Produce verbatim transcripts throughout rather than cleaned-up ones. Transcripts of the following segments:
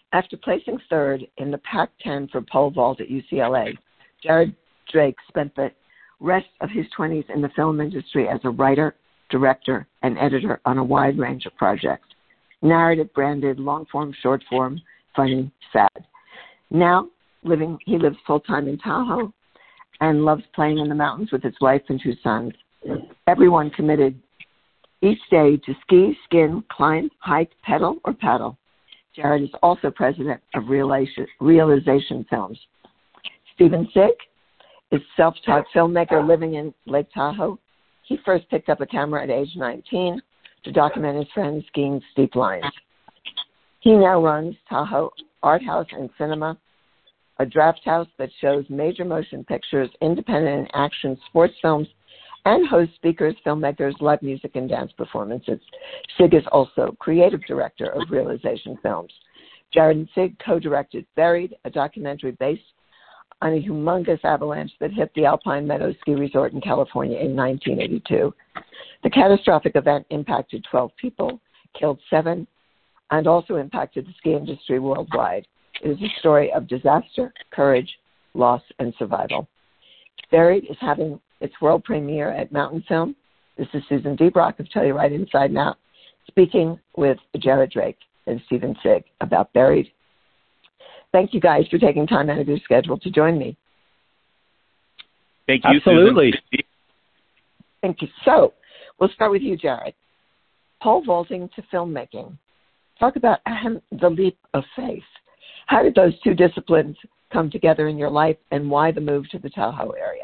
After placing third in the Pac ten for pole vault at U C L A, Jared Drake spent the rest of his twenties in the film industry as a writer, director, and editor on a wide range of projects. Narrative, branded, long-form, short-form, funny, sad. Now, living, he lives full-time in Tahoe and loves playing in the mountains with his wife and two sons. Everyone committed each day to ski, skin, climb, hike, pedal, or paddle. Jared is also president of Realization, Realization Films. Stephen Sigg is a self-taught filmmaker living in Lake Tahoe. He first picked up a camera at age nineteen to document his friends skiing steep lines. He now runs Tahoe Art House and Cinema, a draft house that shows major motion pictures, independent and action sports films, and hosts speakers, filmmakers, live music, and dance performances. Sigg is also creative director of Realization Films. Jared and Sigg co-directed Buried, a documentary based on a humongous avalanche that hit the Alpine Meadows ski resort in California in nineteen eighty-two. The catastrophic event impacted twelve people, killed seven, and also impacted the ski industry worldwide. It is a story of disaster, courage, loss, and survival. Buried is having its world premiere at Mountain Film. This is Susan DeBrock of Tell You Right Inside and Out, speaking with Jared Drake and Stephen Sigg about Buried. Thank you guys for taking time out of your schedule to join me. Thank you, Absolutely. Susan. Thank you. So, we'll start with you, Jared. Pole vaulting to filmmaking. Talk about ahem, the leap of faith. How did those two disciplines come together in your life, and why the move to the Tahoe area?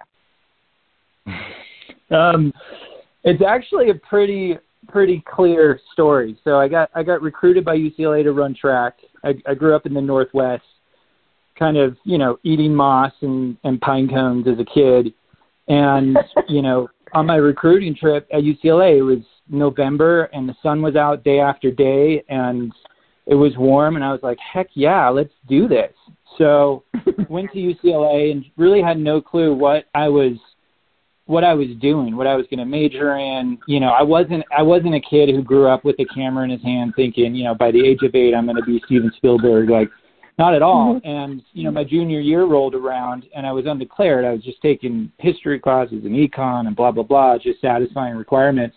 Um, it's actually a pretty pretty clear story. So I got I got recruited by U C L A to run track. I, I grew up in the Northwest, kind of, you know, eating moss and, and pine cones as a kid. And, you know, on my recruiting trip at U C L A, it was November and the sun was out day after day and it was warm. And I was like, heck yeah, let's do this. So went to U C L A and really had no clue what I was what I was doing, what I was going to major in. You know, I wasn't, I wasn't a kid who grew up with a camera in his hand thinking, you know, by the age of eight, I'm going to be Steven Spielberg. Like, not at all. Mm-hmm. And, you know, my junior year rolled around and I was undeclared. I was just taking history classes and econ and blah, blah, blah, just satisfying requirements.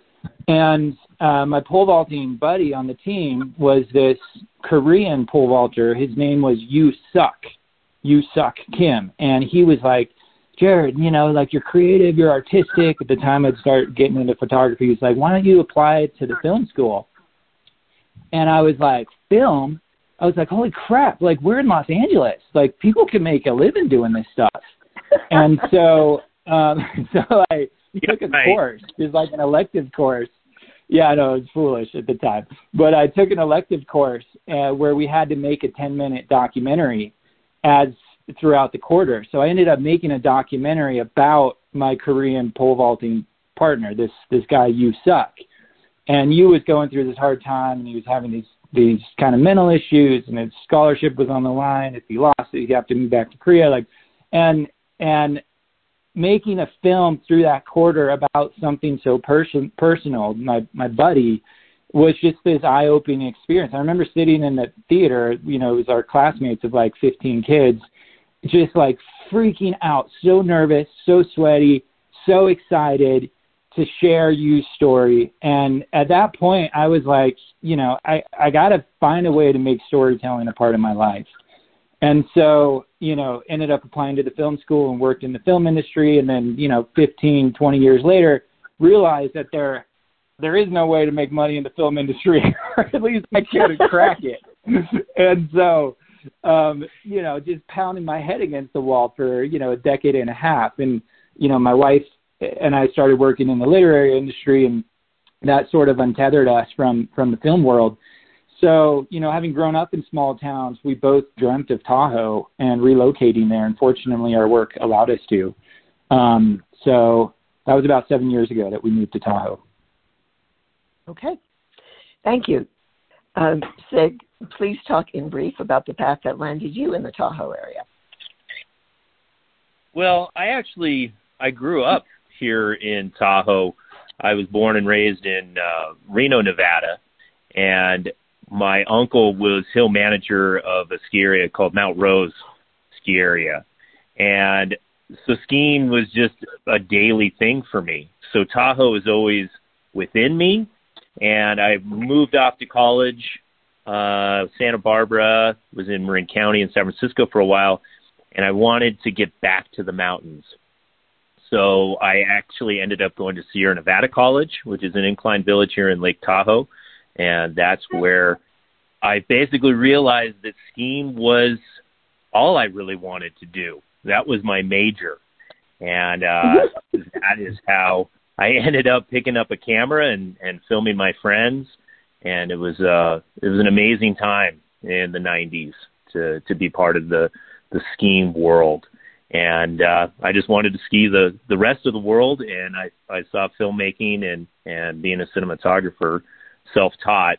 And uh, my pole vaulting buddy on the team was this Korean pole vaulter. His name was Yu Suk, Yu Suk Kim. And he was like, Jared, you know, like, you're creative, you're artistic. At the time I'd start getting into photography. He's like, why don't you apply to the film school? And I was like, film? I was like, holy crap, like, we're in Los Angeles. Like, people can make a living doing this stuff. And so um, so I took a right. course. It was like an elective course. Yeah, I know, it was foolish at the time. But I took an elective course uh, where we had to make a ten-minute documentary as throughout the quarter. So I ended up making a documentary about my Korean pole vaulting partner, this this guy Yu Suk. And Yu was going through this hard time, and he was having these these kind of mental issues, and his scholarship was on the line. If he lost it, he'd have to move back to Korea. Like, and and making a film through that quarter about something so person, personal, my my buddy, was just this eye-opening experience. I remember sitting in the theater, you know, it was our classmates of like fifteen kids, just like freaking out, so nervous, so sweaty, so excited to share Yu's story. And at that point, I was like, you know, I, I got to find a way to make storytelling a part of my life. And so, you know, ended up applying to the film school and worked in the film industry. And then, you know, fifteen, twenty years later, realized that there there is no way to make money in the film industry, or at least I couldn't crack it. And so, um, you know, just pounding my head against the wall for, you know, a decade and a half. And, you know, my wife and I started working in the literary industry, and that sort of untethered us from, from the film world. So, you know, having grown up in small towns, we both dreamt of Tahoe and relocating there. And fortunately, our work allowed us to. Um, so that was about seven years ago that we moved to Tahoe. Okay. Thank you. Um, Sig, please talk in brief about the path that landed you in the Tahoe area. Well, I actually, I grew up here in Tahoe. I was born and raised in uh, Reno, Nevada. And my uncle was hill manager of a ski area called Mount Rose ski area. And so skiing was just a daily thing for me. So Tahoe is always within me. And I moved off to college, uh, Santa Barbara, was in Marin County in San Francisco for a while. And I wanted to get back to the mountains. So I actually ended up going to Sierra Nevada College, which is an incline village here in Lake Tahoe. And that's where I basically realized that skiing was all I really wanted to do. That was my major. And uh, that is how I ended up picking up a camera and, and filming my friends. And it was uh, it was an amazing time in the nineties to, to be part of the, the skiing world. And uh, I just wanted to ski the, the rest of the world. And I, I saw filmmaking and, and being a cinematographer, self-taught,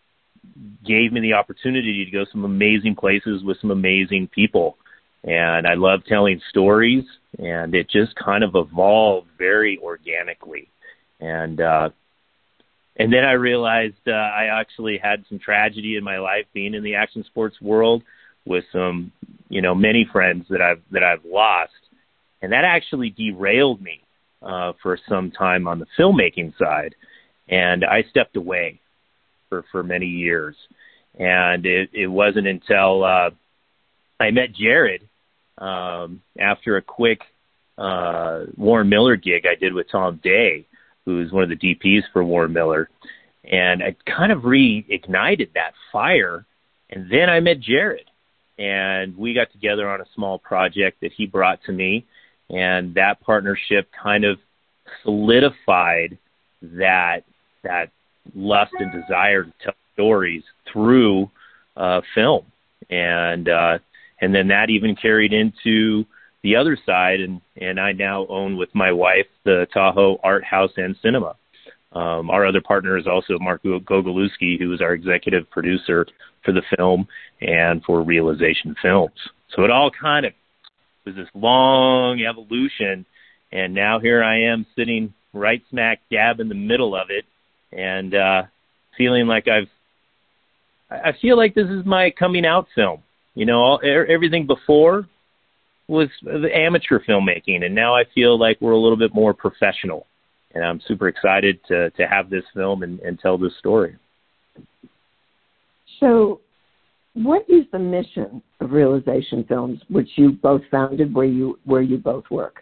gave me the opportunity to go some amazing places with some amazing people. And I love telling stories, and it just kind of evolved very organically. And uh, and then I realized uh, I actually had some tragedy in my life being in the action sports world with some, you know, many friends that I've that I've lost, and that actually derailed me uh, for some time on the filmmaking side, and I stepped away for for many years. And it, it wasn't until uh, I met Jared um, after a quick uh, Warren Miller gig I did with Tom Day, who's one of the D Ps for Warren Miller, and I kind of reignited that fire. And then I met Jared, and we got together on a small project that he brought to me, and that partnership kind of solidified that that lust and desire to tell stories through uh, film. And uh, and then that even carried into the other side, and, and I now own with my wife the Tahoe Art House and Cinema. Um, our other partner is also Mark Gogolewski, who is our executive producer for the film and for Realization Films. So it all kind of was this long evolution, and now here I am sitting right smack dab in the middle of it, and uh, feeling like I've, I feel like this is my coming out film. You know, all, everything before was the amateur filmmaking, and now I feel like we're a little bit more professional. And I'm super excited to, to have this film and, and tell this story. So what is the mission of Realization Films, which you both founded, where you where you both work?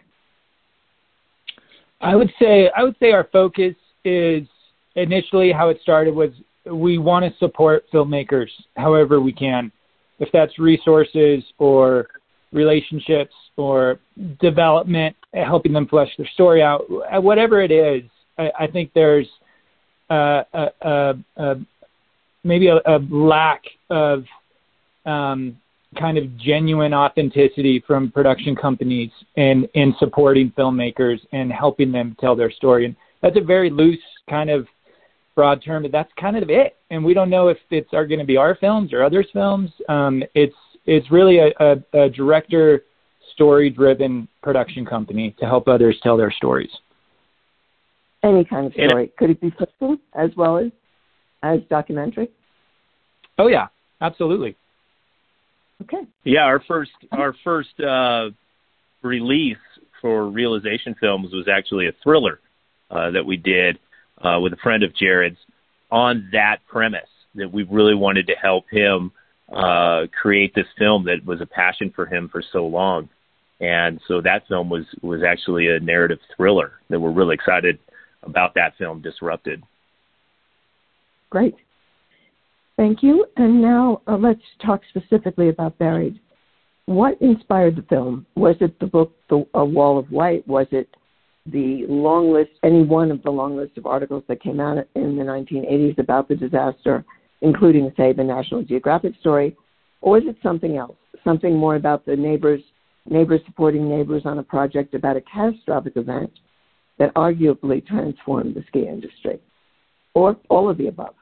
I would say I would say our focus is initially how it started was we want to support filmmakers however we can, if that's resources or relationships or development, helping them flesh their story out, whatever it is. I, I think there's uh, a, a, a, maybe a, a lack of um, kind of genuine authenticity from production companies in, in supporting filmmakers and helping them tell their story. And that's a very loose kind of broad term, but that's kind of it. And we don't know if it's are going to be our films or others' films. Um, it's it's really a, a, a director story-driven production company to help others tell their stories. Any kind of story. Could it be fiction as well as as documentary? Oh yeah, absolutely. Okay. Yeah, our first our first uh, release for Realization Films was actually a thriller uh, that we did uh, with a friend of Jared's on that premise, that we really wanted to help him uh, create this film that was a passion for him for so long. And so that film was, was actually a narrative thriller that we're really excited about that film, Disrupted. Great. Thank you. And now uh, let's talk specifically about Buried. What inspired the film? Was it the book, The A Wall of White? Was it the long list, any one of the long list of articles that came out in the nineteen eighties about the disaster, including, say, the National Geographic story? Or was it something else, something more about the neighbors, neighbors supporting neighbors on a project about a catastrophic event that arguably transformed the ski industry? Or all of the above?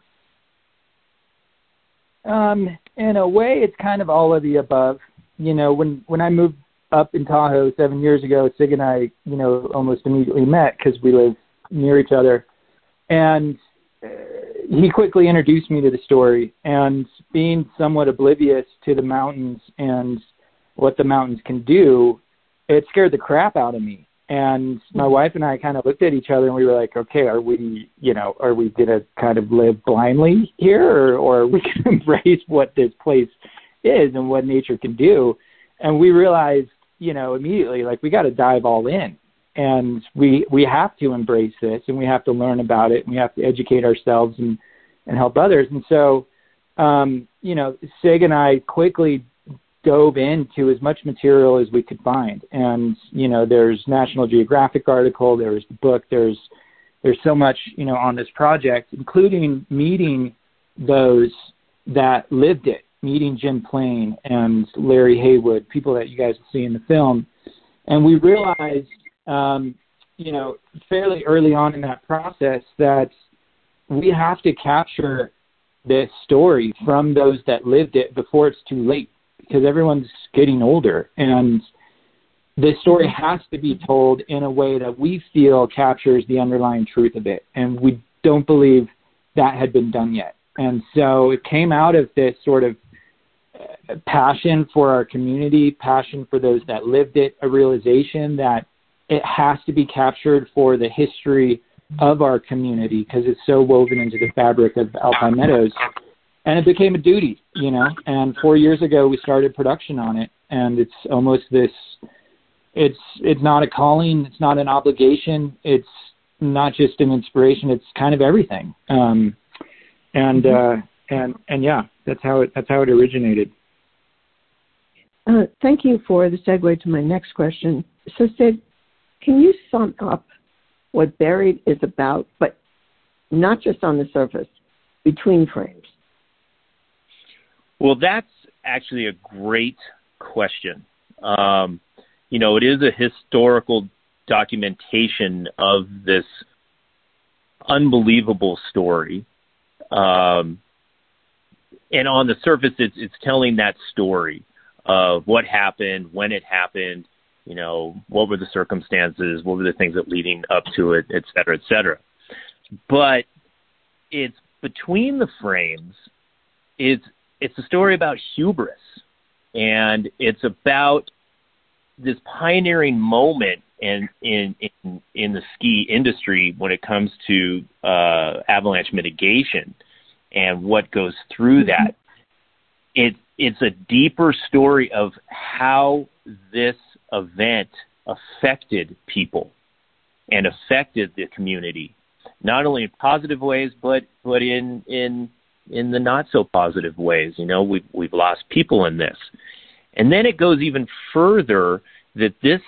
Um, in a way, it's kind of all of the above. You know, when, when I moved up in Tahoe seven years ago, Sig and I, you know, almost immediately met because we live near each other. And, uh, he quickly introduced me to the story, and being somewhat oblivious to the mountains and what the mountains can do, it scared the crap out of me. And my wife and I kind of looked at each other and we were like, okay, are we, you know, are we going to kind of live blindly here, or, or are we going to embrace what this place is and what nature can do? And we realized, you know, immediately, like, we got to dive all in, and we, we have to embrace this, and we have to learn about it, and we have to educate ourselves and, and help others. And so, um, you know, Sig and I quickly dove into as much material as we could find. And, you know, there's National Geographic article, there's the book, there's, there's so much, you know, on this project, including meeting those that lived it, meeting Jim Plain and Larry Haywood, people that you guys will see in the film. And we realized, um, you know, fairly early on in that process that we have to capture this story from those that lived it before it's too late, because everyone's getting older, and this story has to be told in a way that we feel captures the underlying truth of it. And we don't believe that had been done yet. And so it came out of this sort of passion for our community, passion for those that lived it, a realization that it has to be captured for the history of our community because it's so woven into the fabric of Alpine Meadows. And it became a duty, you know, and four years ago we started production on it, and it's almost this, it's, it's not a calling, it's not an obligation, it's not just an inspiration, it's kind of everything. Um, and, uh, and, and yeah, that's how it, that's how it originated. Uh, thank you for the segue to my next question. So Sid, can you sum up what Buried is about, but not just on the surface, between frames? Well, that's actually a great question. Um, you know, it is a historical documentation of this unbelievable story. Um, and on the surface, it's, it's telling that story of what happened, when it happened, you know, what were the circumstances, what were the things that leading up to it, et cetera, et cetera. But it's between the frames, it's, it's a story about hubris, and it's about this pioneering moment in, in, in, in the ski industry when it comes to uh, avalanche mitigation and what goes through that. It, it's a deeper story of how this event affected people and affected the community, not only in positive ways, but, but in, in, in the not so positive ways. You know, we've, we've lost people in this. And then it goes even further that this,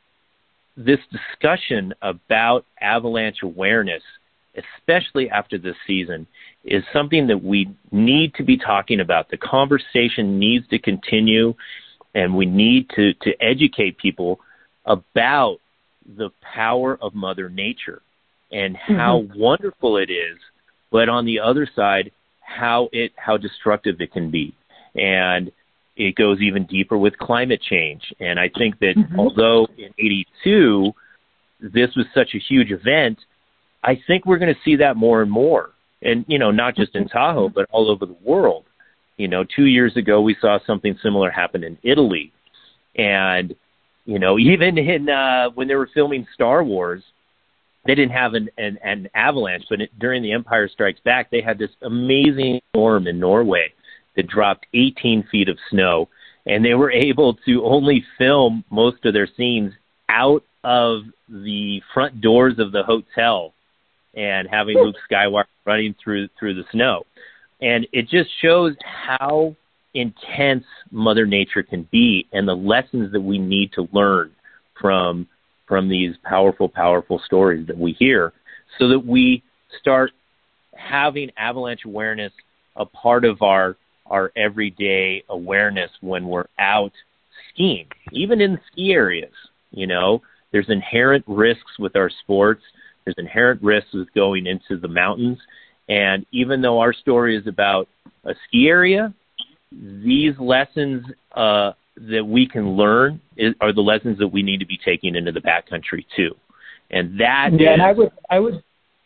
this discussion about avalanche awareness, especially after this season, is something that we need to be talking about. The conversation needs to continue, and we need to, to educate people about the power of Mother Nature and how mm-hmm. wonderful it is, but on the other side, how it how destructive it can be. And it goes even deeper with climate change. And I think that mm-hmm. although in eighty-two, this was such a huge event, I think we're going to see that more and more. And, you know, not just in Tahoe, but all over the world. You know, two years ago, we saw something similar happen in Italy. And, you know, even in uh, when they were filming Star Wars, they didn't have an, an, an avalanche, but it, during The Empire Strikes Back, they had this amazing storm in Norway that dropped eighteen feet of snow. And they were able to only film most of their scenes out of the front doors of the hotel and having Luke Skywalker running through through the snow. And it just shows how intense Mother Nature can be and the lessons that we need to learn from from these powerful, powerful stories that we hear, so that we start having avalanche awareness a part of our our everyday awareness when we're out skiing, even in ski areas. You know, there's inherent risks with our sports. There's inherent risks with going into the mountains. And even though our story is about a ski area, these lessons uh, that we can learn is, are the lessons that we need to be taking into the backcountry too. And that yeah, is... and I would, I would,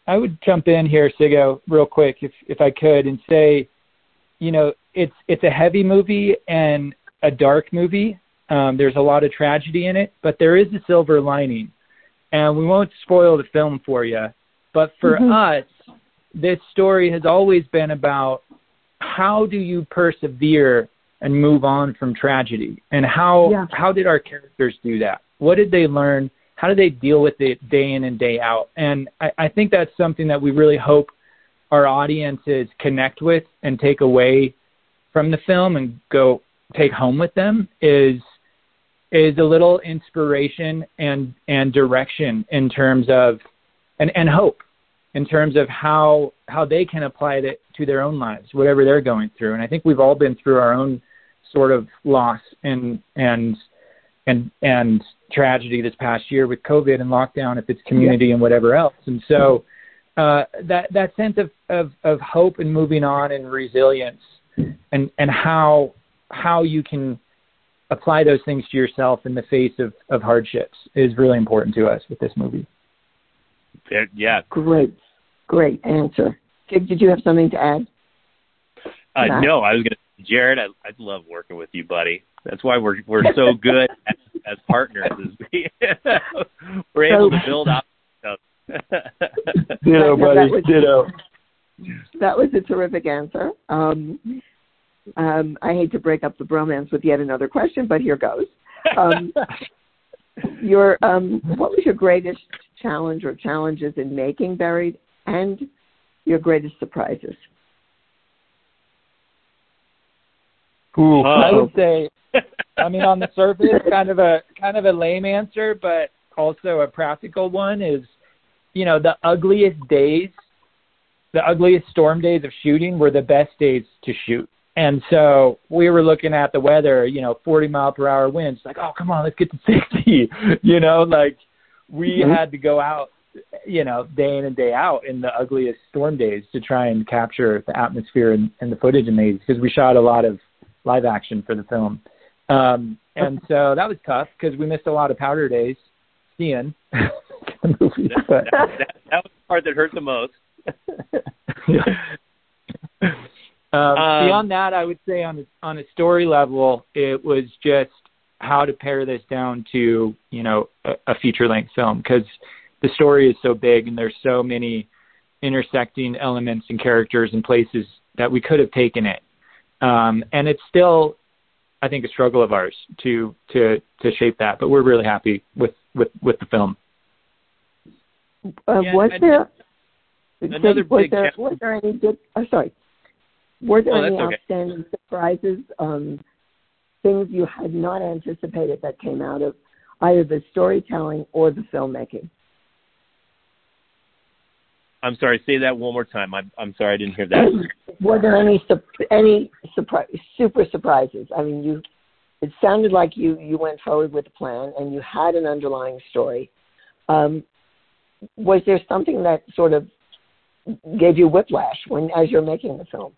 I would jump in here, Sigo, real quick, if if I could, and say, you know, it's it's a heavy movie and a dark movie. Um, there's a lot of tragedy in it, but there is a silver lining, and we won't spoil the film for you. But for mm-hmm. us, this story has always been about how do you persevere and move on from tragedy, and how yeah. how did our characters do that? What did they learn? How do they deal with it day in and day out? And I, I think that's something that we really hope our audiences connect with and take away from the film and go take home with them is is a little inspiration and and direction in terms of and, and hope in terms of how how they can apply it to their own lives, whatever they're going through. And I think we've all been through our own sort of loss and and and and tragedy this past year with COVID and lockdown, if it's community yeah. and whatever else. And so uh, that that sense of, of, of hope and moving on and resilience and, and how how you can apply those things to yourself in the face of, of hardships is really important to us with this movie. Yeah. Great. Great answer. Kig, did you have something to add? Uh, no, I was going to, Jared, I, I love working with you, buddy. That's why we're we're so good as, as partners. We, we're able to build up stuff. Ditto, buddy. That was, Ditto. That was a terrific answer. Um, um, I hate to break up the bromance with yet another question, but here goes. Um, your um, what was your greatest challenge or challenges in making Buried, and your greatest surprises? Ooh, I would say, I mean, on the surface, kind of a kind of a lame answer, but also a practical one is, you know, the ugliest days, the ugliest storm days of shooting were the best days to shoot. And so we were looking at the weather, you know, forty mile per hour winds, like, oh, come on, let's get to sixty, you know, like we mm-hmm. had to go out, you know, day in and day out in the ugliest storm days to try and capture the atmosphere and, and the footage in these, because we shot a lot of live action for the film. Um, and so that was tough because we missed a lot of powder days seeing the movie. But. That, that, that was the part that hurt the most. um, um, beyond that, I would say on a, on a story level, it was just how to pare this down to, you know, a, a feature-length film, because the story is so big and there's so many intersecting elements and characters and places that we could have taken it. Um, and it's still, I think, a struggle of ours to to to shape that. But we're really happy with, with, with the film. Uh, yeah, was I, there? Another was big there, was there any good? Oh, sorry. Were there oh, any okay. outstanding surprises? Um, things you had not anticipated that came out of either the storytelling or the filmmaking? I'm sorry, say that one more time. I'm, I'm sorry, I didn't hear that. Were there any any surprise, super surprises? I mean, you. It sounded like you, you went forward with a plan and you had an underlying story. Um, was there something that sort of gave you whiplash when as you're making the film?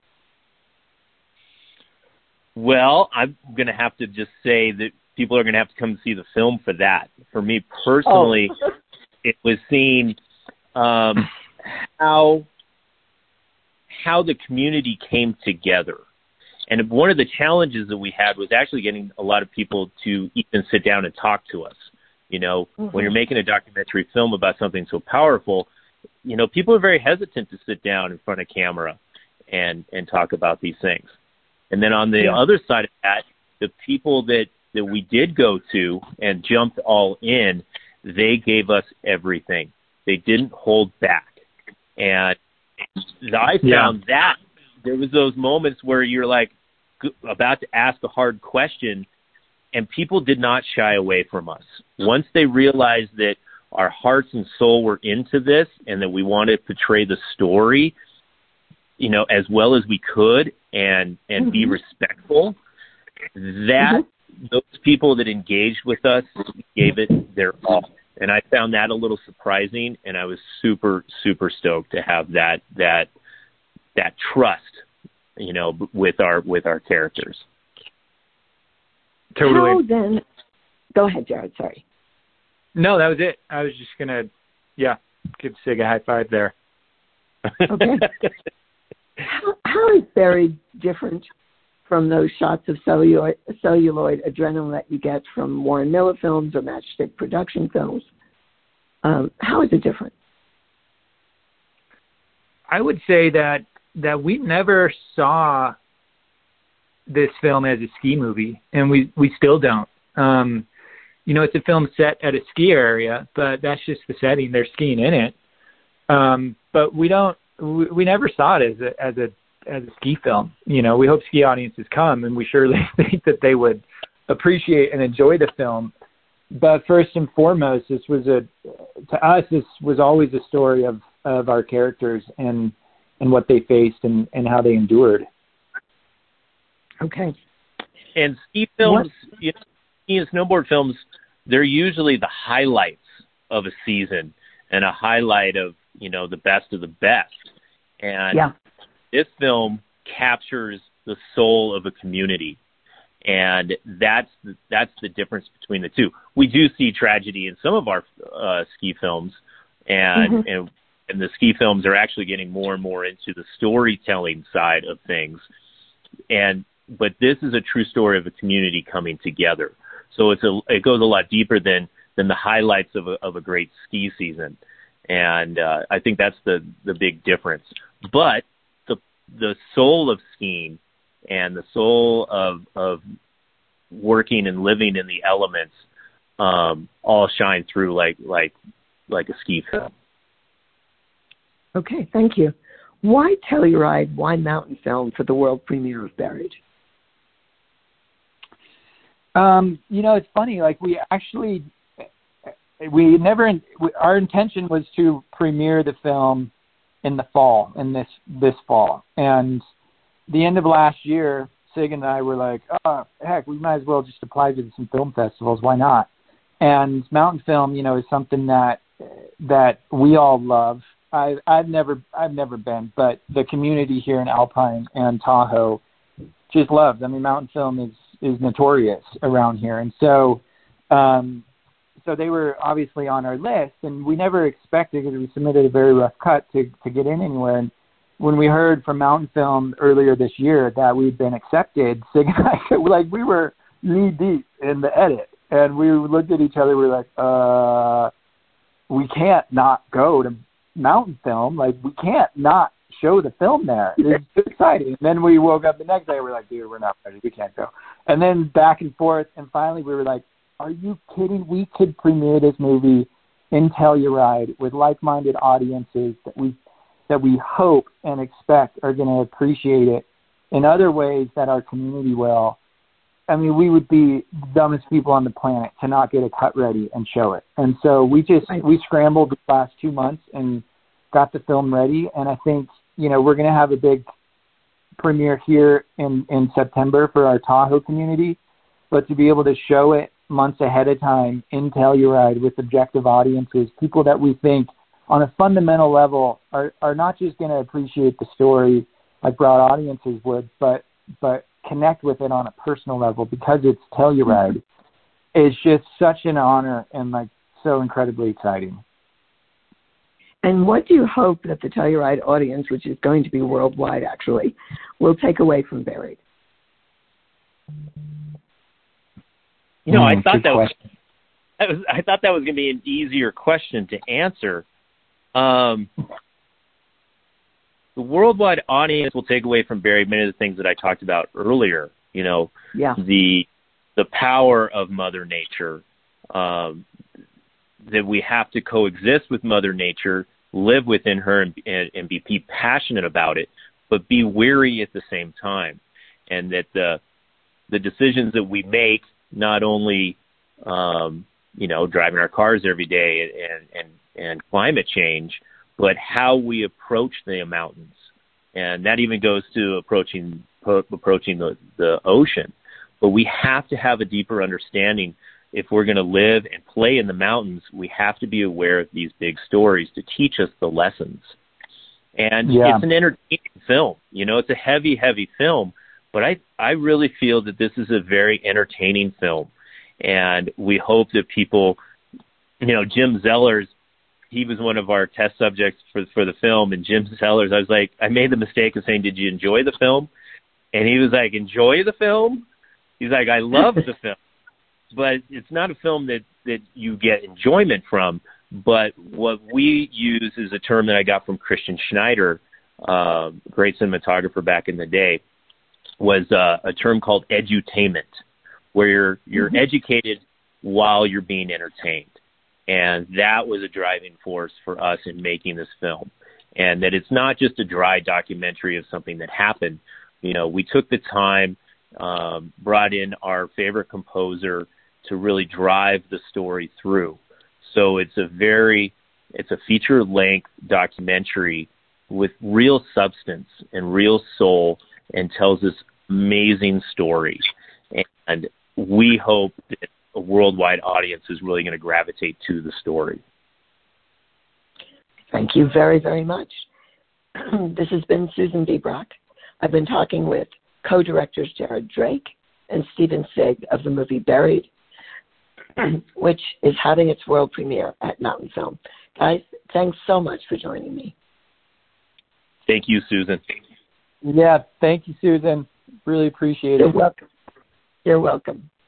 Well, I'm going to have to just say that people are going to have to come see the film for that. For me personally, oh. It was seeing um, how how the community came together. And one of the challenges that we had was actually getting a lot of people to even sit down and talk to us. You know, mm-hmm. when you're making a documentary film about something so powerful, you know, people are very hesitant to sit down in front of camera and, and talk about these things. And then on the yeah. other side of that, the people that, that we did go to and jumped all in, they gave us everything. They didn't hold back. And I found yeah. that there was those moments where you're like about to ask a hard question and people did not shy away from us. Once they realized that our hearts and soul were into this and that we wanted to portray the story, you know, as well as we could and, and mm-hmm. be respectful, that mm-hmm. those people that engaged with us gave it their all. And I found that a little surprising, and I was super, super stoked to have that that that trust, you know, with our with our characters. Totally. How then? Go ahead, Jared. Sorry. No, that was it. I was just gonna, yeah, give Sig a high five there. Okay. how, how is Buried different from those shots of celluloid, celluloid adrenaline that you get from Warren Miller films or Matchstick Production films? Um, how is it different? I would say that that we never saw this film as a ski movie, and we, we still don't. Um, you know, it's a film set at a ski area, but that's just the setting. They're skiing in it. Um, but we don't, we, we never saw it as a, as a, as a ski film. You know, we hope ski audiences come, and we surely think that they would appreciate and enjoy the film. But first and foremost, this was a, to us, this was always a story of, of our characters and, and what they faced and, and how they endured. Okay. And ski films, you know, ski and snowboard films, they're usually the highlights of a season and a highlight of, you know, the best of the best. And yeah. this film captures the soul of a community. And that's the, that's the difference between the two. We do see tragedy in some of our uh, ski films, and, mm-hmm. and and the ski films are actually getting more and more into the storytelling side of things. And but this is a true story of a community coming together. So it's a it goes a lot deeper than than the highlights of a of a great ski season. And uh, I think that's the the big difference. But the the soul of skiing and the soul of of working and living in the elements um, all shine through like like like a ski film. Okay, thank you. Why Telluride? Why Mountain Film for the world premiere of Buried? Um, you know, it's funny. Like we actually, we never. Our intention was to premiere the film in the fall, in this this fall, and the end of last year, Sig and I were like, oh, heck, we might as well just apply to some film festivals. Why not? And Mountain Film, you know, is something that that we all love. I, I've never, I've never been, but the community here in Alpine and Tahoe just loves. I mean, Mountain Film is is notorious around here, and so, um, so they were obviously on our list, and we never expected, because we submitted a very rough cut to to get in anywhere. And when we heard from Mountain Film earlier this year that we'd been accepted, Sig and I, like, we were knee deep in the edit, and we looked at each other. We were like, uh, we can't not go to Mountain Film. Like, we can't not show the film there. It's exciting. And then we woke up the next day. We're like, dude, we're not ready. We can't go. And then back and forth. And finally, we were like, are you kidding? We could premiere this movie in Telluride with like-minded audiences that we that we hope and expect are going to appreciate it in other ways that our community will. I mean, we would be the dumbest people on the planet to not get a cut ready and show it. And so we just, we scrambled the last two months and got the film ready. And I think, you know, we're going to have a big premiere here in, in September for our Tahoe community, but to be able to show it months ahead of time in Telluride with objective audiences, people that we think on a fundamental level are, are not just going to appreciate the story like broad audiences would, but, but connect with it on a personal level because it's Telluride. It's just such an honor and like so incredibly exciting. And what do you hope that the Telluride audience, which is going to be worldwide actually, will take away from Buried? You know, mm, I thought that was, that was I thought that was going to be an easier question to answer. Um, the worldwide audience will take away from Buried many of the things that I talked about earlier. You know, yeah. the the power of Mother Nature, um, that we have to coexist with Mother Nature, live within her, and, and, and be, be passionate about it, but be weary at the same time, and that the the decisions that we make, not only um, you know driving our cars every day and and and climate change, but how we approach the mountains. And that even goes to approaching approaching the, the ocean. But we have to have a deeper understanding. If we're going to live and play in the mountains, we have to be aware of these big stories to teach us the lessons. And yeah. It's an entertaining film. You know, it's a heavy, heavy film, but I, I really feel that this is a very entertaining film. And we hope that people, you know, Jim Zeller's he was one of our test subjects for for the film, and Jim Sellers, I was like, I made the mistake of saying, did you enjoy the film? And he was like, enjoy the film? He's like, I love the film, but it's not a film that, that you get enjoyment from. But what we use is a term that I got from Christian Schneider, uh, great cinematographer back in the day, was uh, a term called edutainment, where you're, you're mm-hmm. educated while you're being entertained. And that was a driving force for us in making this film. And that it's not just a dry documentary of something that happened. You know, we took the time, um, brought in our favorite composer to really drive the story through. So it's a very, it's a feature-length documentary with real substance and real soul, and tells this amazing story. And we hope that a worldwide audience is really going to gravitate to the story. Thank you very, very much. This has been Susan B. Brock. I've been talking with co-directors Jared Drake and Stephen Sigg of the movie Buried, which is having its world premiere at Mountain Film. Guys, thanks so much for joining me. Thank you, Susan. Yeah, thank you, Susan. Really appreciate You're it. welcome. You're welcome.